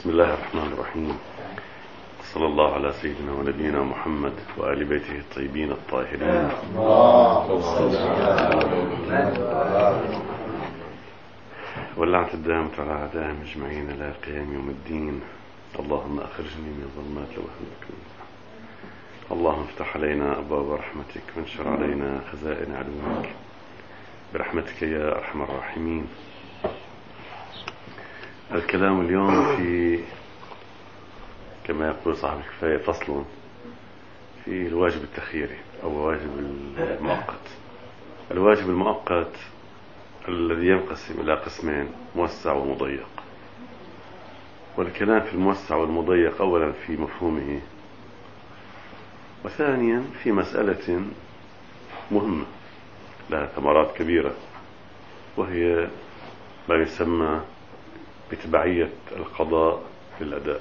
بسم الله الرحمن الرحيم. صلى الله على سيدنا ونبينا محمد وآل بيته الطيبين الطاهرين. واللعنة الدائمة على أعدائهم أجمعين إلى قيام يوم الدين. اللهم أخرجني من ظلمات الوهم، اللهم افتح علينا أبواب رحمتك وانشر علينا خزائن علومك برحمتك يا أرحم الراحمين. الكلام اليوم في، كما يقول صاحب الكفاية، فصل في الواجب التخييري أو الواجب المؤقت. الواجب المؤقت الذي ينقسم إلى قسمين: موسع ومضيق. والكلام في الموسع والمضيق أولا في مفهومه، وثانيا في مسألة مهمة لها ثمرات كبيرة، وهي ما يسمى بتبعية القضاء في الأداء.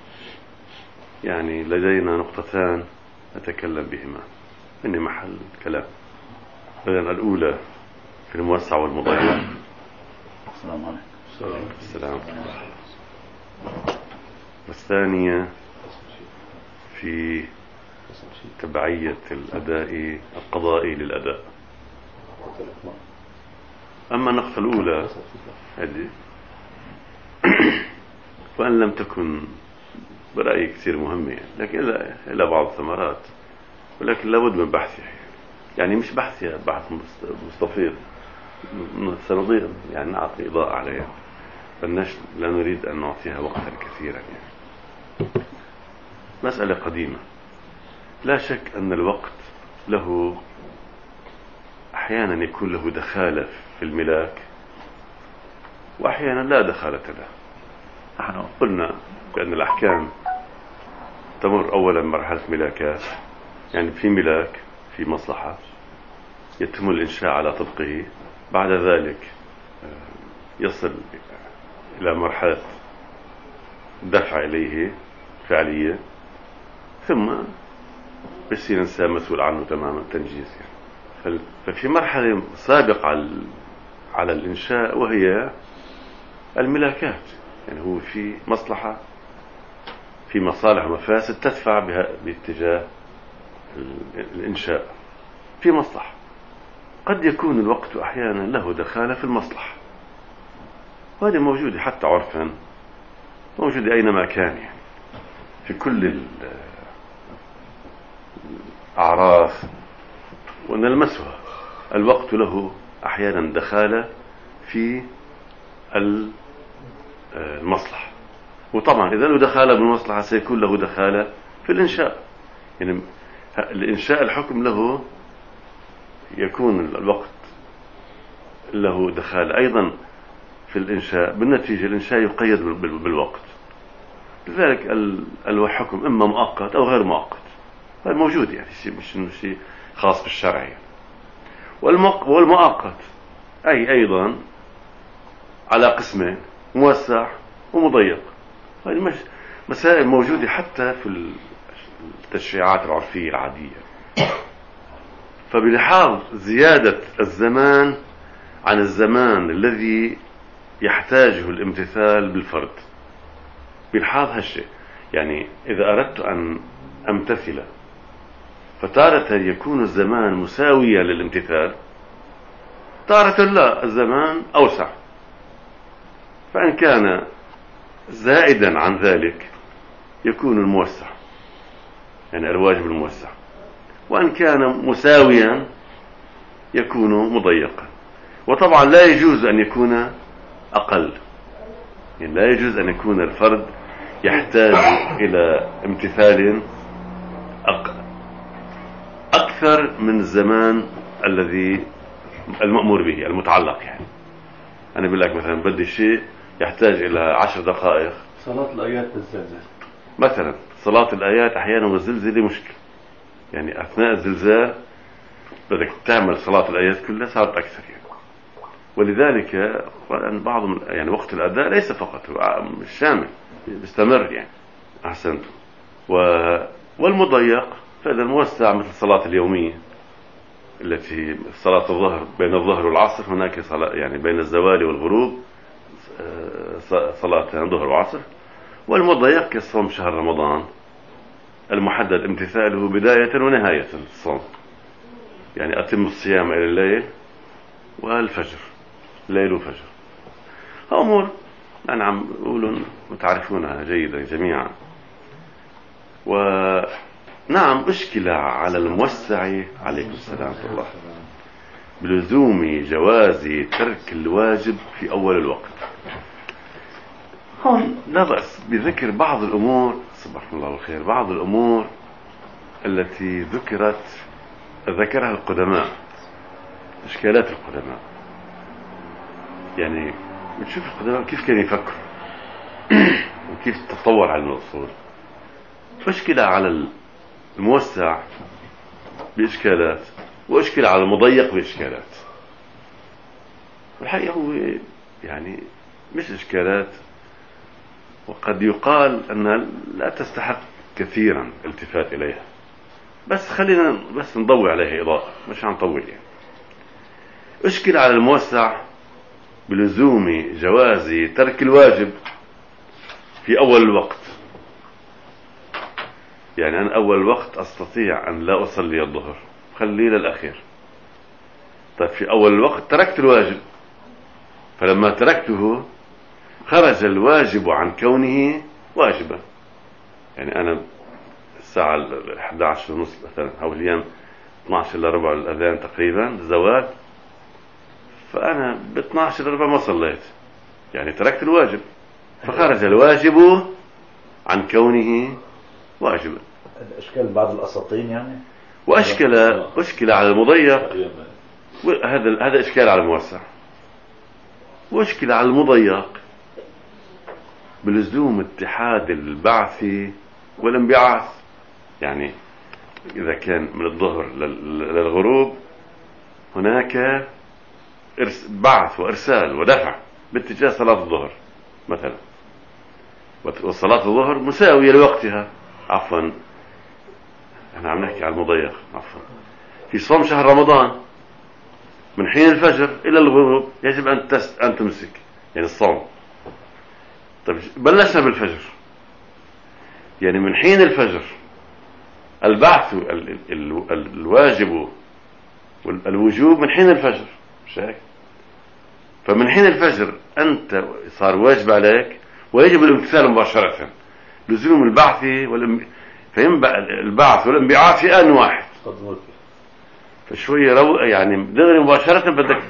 يعني لدينا نقطتان نتكلم بهما من محل كلام. إذن الأولى في الموسع والمضيق. السلام عليكم. السلام. والثانية في تبعية الأداء القضائي للأداء. أما النقطة الأولى هذه وأن لم تكن برأيي كثير مهمة، لكن إلى بعض الثمرات، ولكن لابد من بحثها. يعني مش بحثها بحث مستفيض، سنضيع يعني نعطي إضاءة عليها، لا نريد أن نعطيها وقتا كثيرا. يعني مسألة قديمة. لا شك أن الوقت له أحيانا يكون له دخالة في الملاك، وأحيانا لا دخالة له. نحن قلنا بأن الأحكام تمر أولا مرحلة ملاكات، يعني في ملاك في مصلحة يتم الإنشاء على طبقه، بعد ذلك يصل إلى مرحلة دفع إليه فعلية، ثم يصير الإنسان مسؤول عنه تماما، تنجيز. يعني ففي مرحلة سابقة على الإنشاء وهي الملاكات. يعني هو في مصلحة، في مصالح ومفاسد تدفع بها باتجاه الإنشاء. في مصلحة قد يكون الوقت أحيانا له دخالة في المصلحة، وهذه موجودة حتى عرفا، موجودة أينما كان، يعني في كل الأعراف ونلمسها. الوقت له أحيانا دخالة في المصلحة، وطبعا إذا له دخالة بالمصلحة سيكون له دخالة في الإنشاء. يعني الإنشاء الحكم له يكون الوقت له دخالة أيضا في الإنشاء، بالنتيجة الإنشاء يقيد بالوقت. لذلك الحكم إما مؤقت أو غير مؤقت، هذا موجود، يعني مش شيء خاص بالشرع. يعني والمؤقت أيضا على قسمين: موسع ومضيق. هذه مسائل موجودة حتى في التشريعات العرفية العادية. فبلحاظ زيادة الزمان عن الزمان الذي يحتاجه الامتثال بالفرد، بلحاظ هالشيء، يعني إذا أردت أن أمتثل فتارة يكون الزمان مساويا للامتثال، تارة لا، الزمان أوسع. فإن كان زائدا عن ذلك يكون الموسع، يعني الواجب الموسع، وإن كان مساويا يكون مضيقا. وطبعا لا يجوز أن يكون أقل، يعني لا يجوز أن يكون الفرد يحتاج إلى امتثال أكثر من الزمان الذي المأمور به المتعلق. يعني أنا بقول لك مثلا بدي شيء يحتاج إلى 10 دقائق، صلاة الآيات بالزلزال مثلا. صلاة الآيات أحيانا والزلزال مشكلة، يعني أثناء الزلزال بدك تعمل صلاة الآيات كلها، صارت أكثر. يعني ولذلك بعض يعني وقت الأداء ليس فقط مش شامل، يستمر. يعني أحسنت. والمضيق فإذا الموسع مثل الصلاة اليومية التي صلاة الظهر، بين الظهر والعصر هناك صلاة، يعني بين الزوال والغروب صلاتان ظهر وعصر، والمضيق كصوم شهر رمضان المحدد امتثاله بداية ونهاية الصوم، يعني أتم الصيام إلى الليل والفجر، ليل وفجر. أمور أنا عم أقول متعرفونها جيدا جميعا. ونعم أشكل على الموسع عليكم السلام ورحمة الله بلزوم جواز ترك الواجب في أول الوقت. هون لا بأس بذكر بعض الأمور، سبحان الله الخير، بعض الأمور التي ذكرها القدماء، إشكالات القدماء. يعني بتشوف القدماء كيف كانوا يفكروا وكيف تطور علم الأصول. أشكل على الموسع بإشكالات، وأشكل على المضيق بإشكالات. الحقيقة هو يعني مش إشكالات، وقد يقال أنها لا تستحق كثيرا التفات إليها، بس خلينا بس نضوي عليها إضاءة، مش هنطول يعني. أشكل على الموسع بلزوم جواز ترك الواجب في أول الوقت. يعني أنا أول الوقت أستطيع أن لا أصلي الظهر، خليه للأخير. طيب في أول الوقت تركت الواجب، فلما تركته خرج الواجب عن كونه واجبا. يعني أنا الساعة 11:30 مثلا، أو اليوم 12 إلا ربع الأذان تقريبا الزوال، فأنا ب 12 إلا ربع ما صليت، يعني تركت الواجب، فخرج الواجب عن كونه واجبا. أشكال بعض الأساطين يعني. أشكل على المضيق، هذا إشكال على الموسع. وأشكل على المضيق بلزوم اتحاد البعث والانبعاث. يعني إذا كان من الظهر للغروب هناك بعث وإرسال ودفع باتجاه صلاة الظهر مثلا، وصلاة الظهر مساوية لوقتها. عفوا أنا عم نحكي على المضيق. عفوا في صوم شهر رمضان من حين الفجر إلى الغروب يجب أن تمسك، يعني الصوم. طيب بلشنا بالفجر، يعني من حين الفجر البعث الواجب والوجوب من حين الفجر، مش هيك؟ فمن حين الفجر أنت صار واجب عليك ويجب الامتثال مباشرة، لزوم البعث البعث والانبعاث في آن واحد. فشوية يعني دغري مباشرة بدك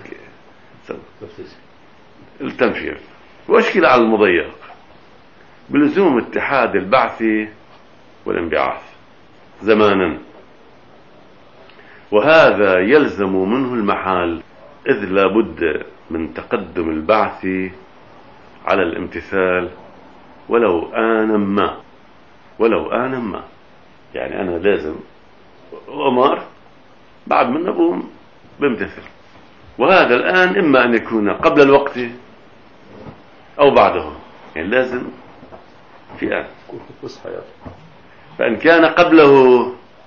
التنفيذ. وأشكل على المضيق بلزوم اتحاد البعث والانبعاث زمانا، وهذا يلزم منه المحال، إذ لا بد من تقدم البعث على الامتثال ولو آنا ما. يعني أنا لازم أمر بعد من أقوم بامتثل، وهذا الآن إما أن يكون قبل الوقت أو بعده، يعني لازم في آن. فإن كان قبله،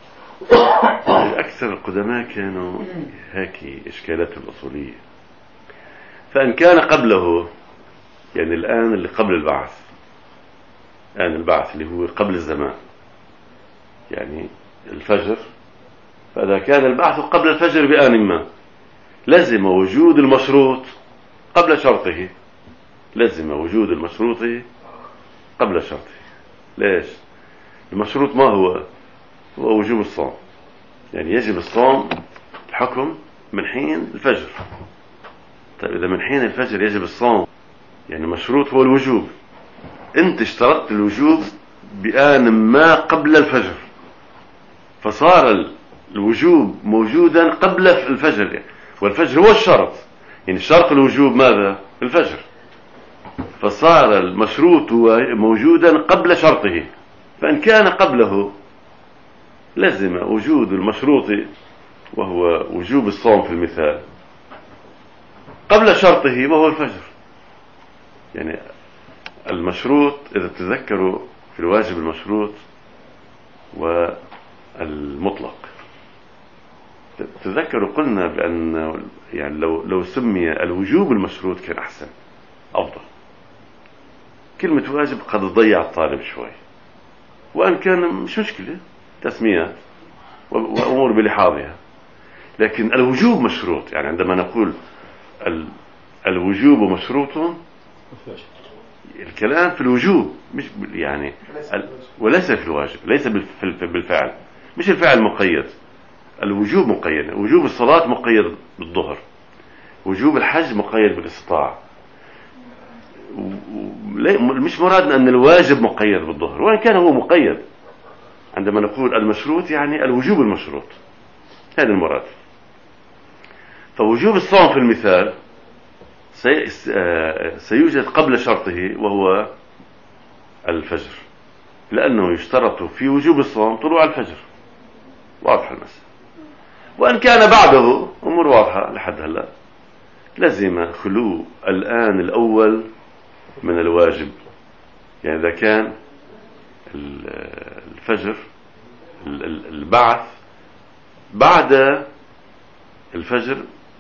أكثر القدماء كانوا هيك إشكالات الأصولية. فإن كان قبله، يعني الآن اللي قبل البعث، آن البعث اللي هو قبل الزمان، يعني الفجر، فإذا كان البعث قبل الفجر بآن ما لزم وجود المشروط قبل شرطه. لزم وجود المشروط قبل شرطه. ليش؟ المشروط ما هو وجوب الصوم، يعني يجب الصوم الحكم من حين الفجر. طيب إذا من حين الفجر يجب الصوم، يعني مشروط هو الوجوب، أنت اشترطت الوجوب بآن ما قبل الفجر، فصار الوجوب موجودا قبل الفجر، والفجر هو الشرط، يعني شرط الوجوب ماذا؟ الفجر. فصار المشروط موجودا قبل شرطه. فإن كان قبله لزم وجود المشروط وهو وجوب الصوم في المثال قبل شرطه وهو الفجر. يعني المشروط، إذا تذكروا في الواجب المشروط والمطلق، تذكروا قلنا بأن يعني لو سمي الوجوب المشروط كان أحسن، أفضل، كلمة واجب قد تضيع الطالب شوي، وأن كان مش مشكلة تسميات وأمور بلحاظها، لكن الوجوب مشروط. يعني عندما نقول الوجوب مشروط، الكلام في الوجوب مش يعني وليس في الواجب، ليس بالفعل، مش الفعل مقيد. الوجوب مقيد، وجوب الصلاة مقيد بالظهر، وجوب الحج مقيد بالاستطاعة. مش مرادنا أن الواجب مقيد بالظهر، وإن كان هو مقيد. عندما نقول المشروط يعني الوجوب المشروط، هذا المراد. فوجوب الصوم في المثال سيوجد قبل شرطه وهو الفجر، لأنه يشترط في وجوب الصوم طلوع الفجر. واضح المسألة. وأن كان بعده أمور واضحة لحد هلا، لازم خلو الآن الأول من الواجب. يعني إذا كان الفجر البعث بعد الفجر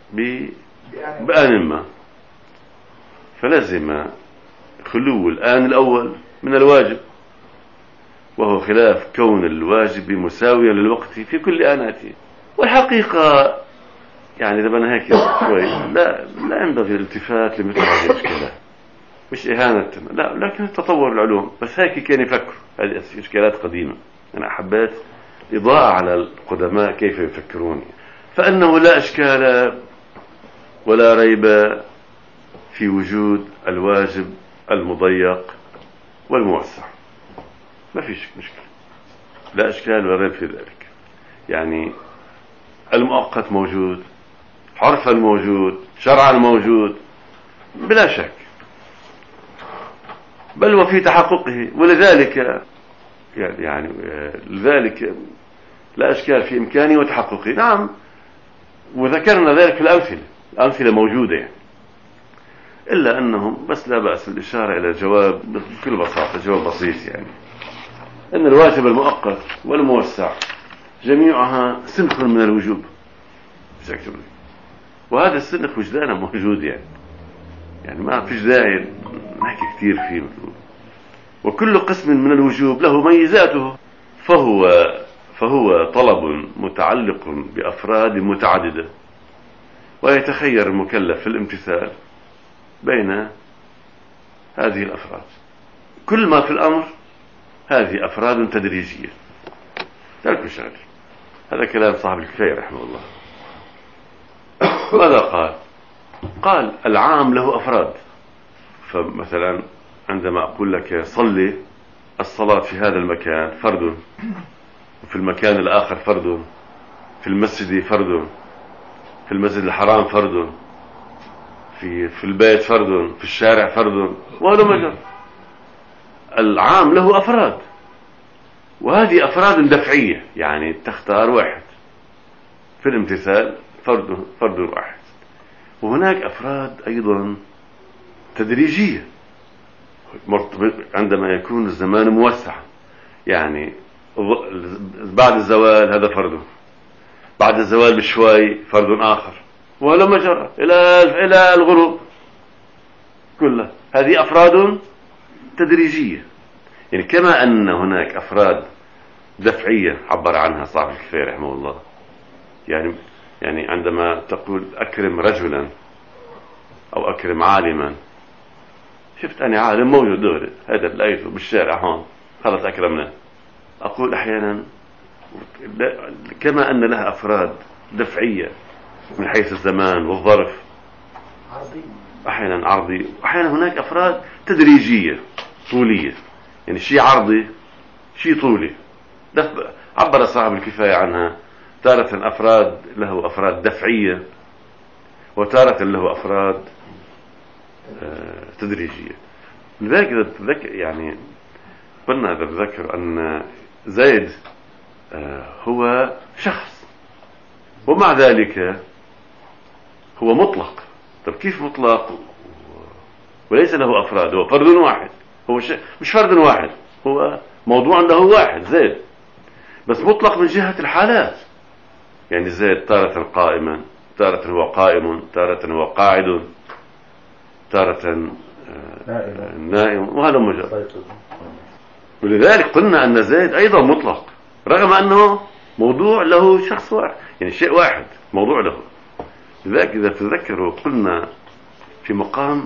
بآن ما، فلازم خلو الآن الأول من الواجب، وهو خلاف كون الواجب مساويا للوقت في كل آناته. والحقيقة يعني إذا بدنا هيك شوي لا ينبغي الالتفات لمثل هذه الإشكالات، مش إهانة لا، لكن تطور العلوم. بس هيك كان يفكروا، هذه إشكالات قديمة. أنا حبيت إضاءة على القدماء كيف يفكرون. فإنه لا إشكال ولا ريب في وجود الواجب المضيق والموسع، ما فيش مشكلة، لا إشكال ولا ريب في ذلك. يعني المؤقت موجود، حرفا موجود، شرعا موجود بلا شك، بل وفي تحققه. ولذلك يعني لذلك لا إشكال في إمكانه وتحققه. نعم، وذكرنا ذلك في الأمثلة موجودة يعني. إلا أنهم بس لا بأس بالإشارة إلى جواب بكل بساطة، جواب بسيط يعني، أن الواجب المؤقت والموسع جميعها سنخ من الوجوب، وهذا السنخ وجدانه موجود يعني ما فيش داعي نحكي كثير فيه. وكل قسم من الوجوب له ميزاته، فهو طلب متعلق بأفراد متعددة، ويتخير المكلف في الامتثال بين هذه الأفراد. كل ما في الأمر هذه أفراد تدريجية. ذلك شغل. هذا كلام صاحب الكفاية رحمه الله. ماذا قال العام له أفراد. فمثلا عندما أقول لك صلي الصلاة في هذا المكان فرد، وفي المكان الآخر فرد، في المسجد فرد، في المسجد الحرام فرد، في البيت فرد، في الشارع فرد، وهذا مجرد. العام له أفراد، وهذه أفراد دفعية، يعني تختار واحد في الامتثال، فرد واحد. وهناك أفراد أيضا تدريجية عندما يكون الزمان موسع، يعني بعد الزوال هذا فرد، بعد الزوال بشوي فرد آخر، ولما جرى إلى الغروب كلها. هذه أفراد تدريجية. يعني كما أن هناك أفراد دفعية عبر عنها صاحب الكفاية رحمه الله، يعني عندما تقول أكرم رجلا أو أكرم عالما، شفت أنا عالم موجود دغري، هذا لقيته بالشارع هون، خلص أكرمنا. أقول أحيانا كما أن لها أفراد دفعية من حيث الزمان والظرف، أحيانا عرضي، وأحيانا هناك أفراد تدريجية طولية، يعني شيء عرضي شيء طولي. عبر صاحب الكفاية عنها تارة له أفراد دفعية، وتارة له أفراد تدريجية. لذلك يعني قلنا إذا تذكر أن زيد هو شخص، ومع ذلك هو مطلق. طب كيف مطلق وليس له أفراد؟ هو فرد واحد، هو مش فرد واحد، هو موضوع له واحد زيد، بس مطلق من جهة الحالات. يعني زيد تارة قائما، تارة هو قائم، تارة هو قاعد، تارة نائم وهذا مجرد. ولذلك قلنا أن زيد أيضا مطلق رغم أنه موضوع له شخص واحد، يعني شيء واحد موضوع له. لذلك إذا تذكروا قلنا في مقام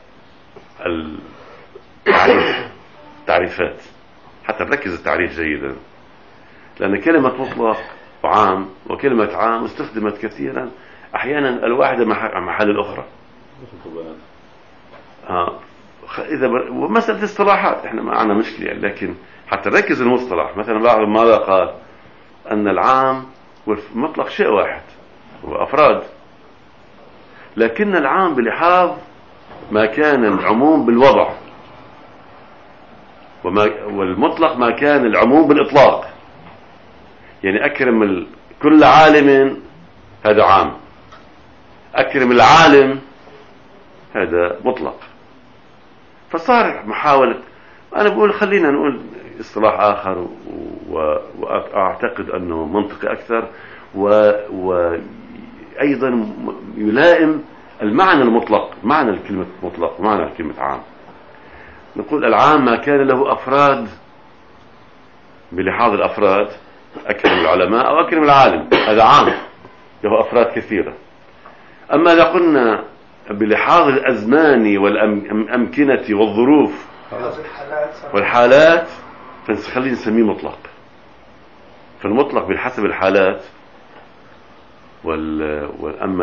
التعريفات، حتى نركز التعريف جيدا، لأن كلمة مطلق وعام وكلمة عام استخدمت كثيرا أحيانا الواحدة محل الأخرى. إذا ومسألة اصطلاحات إحنا ما عندنا مشكلة يعني، لكن حتى نركز المصطلح. مثلا بعض ماذا قال أن العام والمطلق شيء واحد وأفراد، لكن العام بلحاظ ما كان العموم بالوضع، والمطلق ما كان العموم بالإطلاق. يعني أكرم كل عالم هذا عام، أكرم العالم هذا مطلق. فصار محاولة، أنا بقول خلينا نقول اصطلاح آخر وأعتقد أنه منطقي أكثر وأيضا يلائم المعنى المطلق، معنى الكلمة مطلق ومعنى الكلمة عام. نقول العام ما كان له أفراد بلحاظ الأفراد، أكرم العلماء أو أكرم العالم، هذا عام له أفراد كثيرة. أما إذا قلنا بلحاظ الأزمان والأمكنة والظروف والحالات فخلينا نسميه مطلق. فالمطلق بحسب الحالات وأما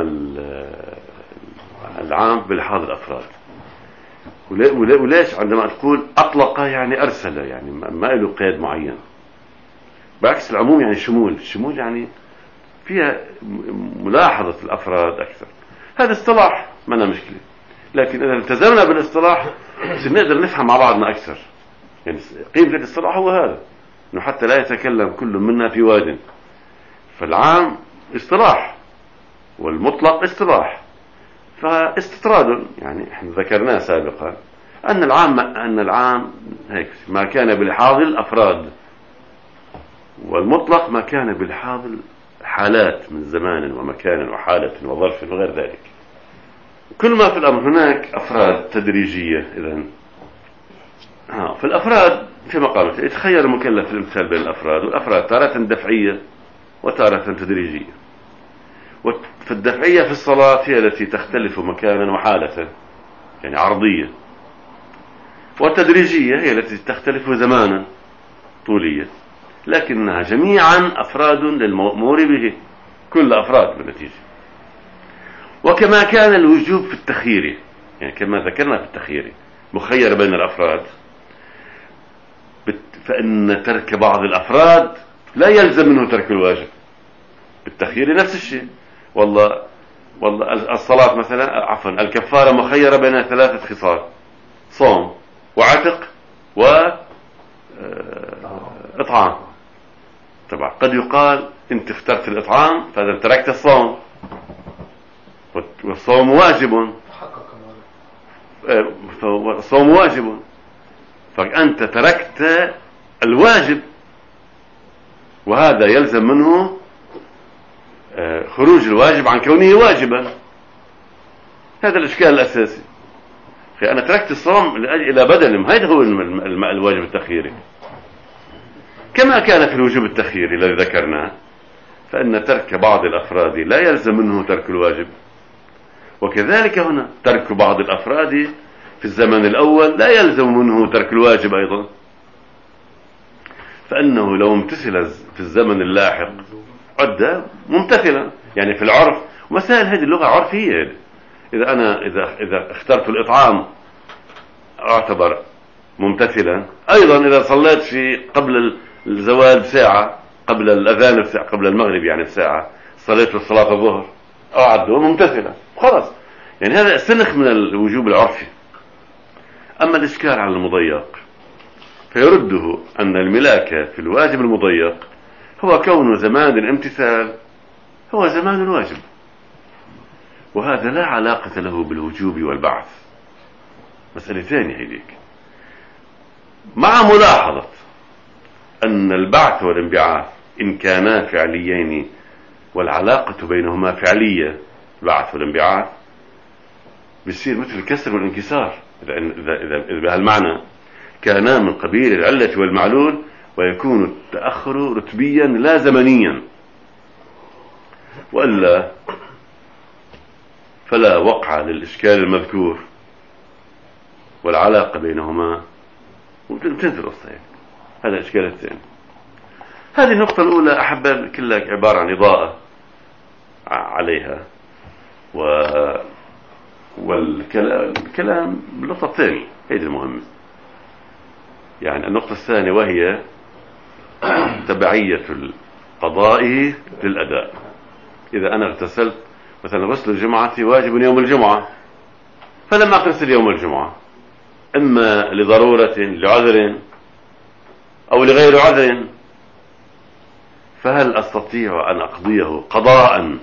العام بلحاظ الأفراد. وليش عندما تقول أطلق يعني أرسل، يعني ما له قيد معين، بعكس العموم يعني الشمول يعني فيها ملاحظة الأفراد أكثر. هذا اصطلاح ما لنا مشكلة، لكن إذا التزمنا بالاصطلاح نقدر نفهم مع بعضنا أكثر. يعني قيمة الاصطلاح هو هذا، إنه حتى لا يتكلم كل منا في واد. فالعام اصطلاح والمطلق اصطلاح، فاستطراد يعني احنا ذكرناه سابقا أن العام هيك ما كان بلحاظ الأفراد، والمطلق ما كان بلحاظ الحالات من زمان ومكان وحالة وظرف وغير ذلك. كل ما في الأمر هناك أفراد تدريجية. إذن في الأفراد في مقامة يتخير المكلف الامتثال بين الأفراد، والأفراد تارة دفعية وتارة تدريجية. فالدفعية في الصلاة هي التي تختلف مكانا وحالة، يعني عرضية، والتدريجية هي التي تختلف زمانا طولية، لكنها جميعا أفراد للمأمور به، كل أفراد بالنتيجة. وكما كان الوجوب في التخيير، يعني كما ذكرنا في التخيير مخير بين الأفراد، فإن ترك بعض الأفراد لا يلزم منه ترك الواجب. بالتخيير نفس الشيء. والله الصلاة مثلا، عفوا الكفارة مخيرة بين 3 خصال: صوم وعتق وإطعام. طبعا قد يقال انت اخترت الإطعام فإذا تركت الصوم، والصوم واجب، الصوم واجب، فأنت تركت الواجب، وهذا يلزم منه خروج الواجب عن كونه واجبا. هذا الإشكال الأساسي. أنا تركت الصوم إلى بدل، هذا هو الواجب التخييري. كما كان في الوجوب التخييري الذي ذكرناه، فإن ترك بعض الأفراد لا يلزم منه ترك الواجب، وكذلك هنا ترك بعض الأفراد في الزمن الأول لا يلزم منه ترك الواجب أيضا، فإنه لو امتثل في الزمن اللاحق عد ممتثلا. يعني في العرف، ومسائل هذه اللغة عرفية، إذا اخترت الإطعام أعتبر ممتثلا. أيضا إذا صليت في قبل الزوال بساعة، قبل الأذان بساعة، قبل المغرب يعني بساعة، صليت صلاة الظهر أعد ممتثلا، خلاص. يعني هذا سنخ من الوجوب العرفي. أما الإشكال على المضيق فيرده أن الملاكة في الواجب المضيق هو كون زمان الامتثال هو زمان الواجب، وهذا لا علاقة له بالوجوب والبعث، مسألة ثانية هيك، مع ملاحظة أن البعث والانبعاث إن كانا فعليين والعلاقة بينهما فعلية، البعث والانبعاث بيصير مثل الكسر والانكسار. إذا بهالمعنى كانا من قبيل العلة والمعلول، ويكون التأخر رتبيا لا زمنيا، وإلا فلا وقع للإشكال المذكور والعلاقة بينهما وتنتهي القصة. هذا الإشكال الثاني. هذه النقطة الأولى أحب كلها عبارة عن إضاءة عليها، والكلام بالنقطة الثانية هي المهمة، يعني النقطة الثانية، وهي تبعية القضاء للأداء. إذا أنا اغتسلت مثلا، غسل الجمعة واجب يوم الجمعة، فلما أغتسل يوم الجمعة إما لضرورة لعذر أو لغير عذر، فهل أستطيع أن أقضيه قضاء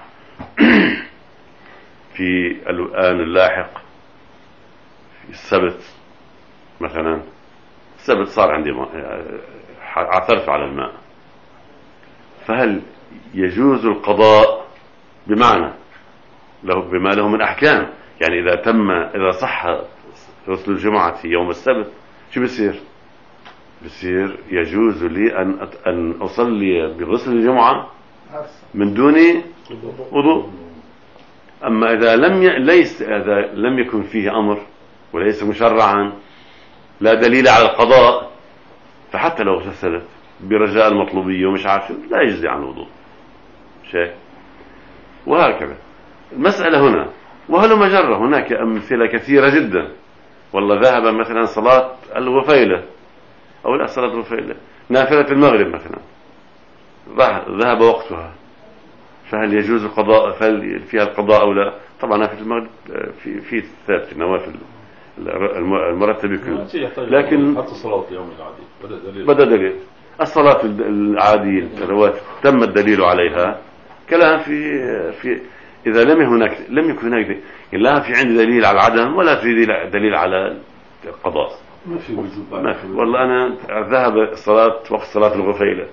في الآن اللاحق، في السبت مثلا؟ السبت صار عندي عثرت على الماء، فهل يجوز القضاء بمعنى بما له من أحكام؟ يعني إذا صح غسل الجمعة يوم السبت، شو بصير يجوز لي أن أصلي بغسل الجمعة من دون وضوء. أما إذا لم يكن فيه أمر وليس مشرعا، لا دليل على القضاء، فحتى لو اغتسلت برجاء المطلوبية ومش عارف لا يجزي عن الوضوء شيء. وهكذا المسألة هنا. وهل مجرة هناك أمثلة كثيرة جدا. والله ذهب مثلا صلاة الغفيلة، أو لا صلاة الغفيلة، نافلة المغرب مثلا، ذهب وقتها، فهل يجوز القضاء؟ فهل فيها القضاء أو لا؟ طبعا نافلة المغرب في ثابت النوافل المرتبة كله، لكن حتى صلاة اليوم العادي بدأ دليل. الصلاة العادية الرواتب تم الدليل عليها. كلام في إذا لم يكن هناك لا في عندي دليل على العدم ولا في دليل على القضاء، ما في. والله أنا ذهب وقت صلاة الغفيلة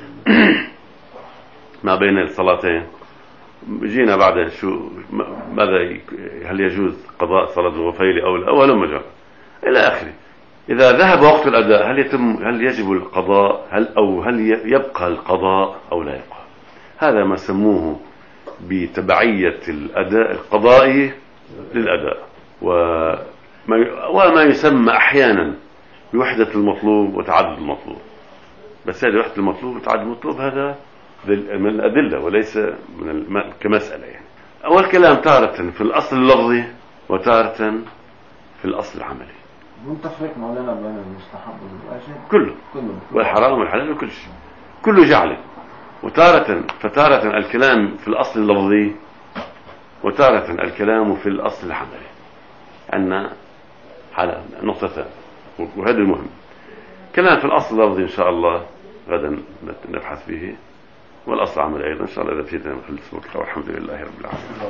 ما بين الصلاتين، جينا بعد هل يجوز قضاء صلاة الغفيلة أو لا، أو مجرد إلى آخره. إذا ذهب وقت الأداء هل يجب القضاء، هل يبقى القضاء أو لا يبقى؟ هذا ما سموه بتبعية الأداء القضائي للأداء، وما يسمى أحيانا بوحدة المطلوب وتعدد المطلوب. بس هذه وحدة المطلوب وتعدد المطلوب هذا من الأدلة وليس كمسألة. يعني أول كلام تارة في الأصل اللفظي وتارة في الأصل العملي. منتفق مولانا بين المستحب والواجب كله والحرام والحلال وكل شيء كله جعله. فتارة الكلام في الأصل اللفظي، وتارة الكلام في الأصل العملي. أن على نقطتان، وهذا المهم. كلام في الأصل اللفظي إن شاء الله غدا نبحث به، والأصل العملي أيضا إن شاء الله إذا فينا نخلص وقتها، والحمد لله رب العالمين.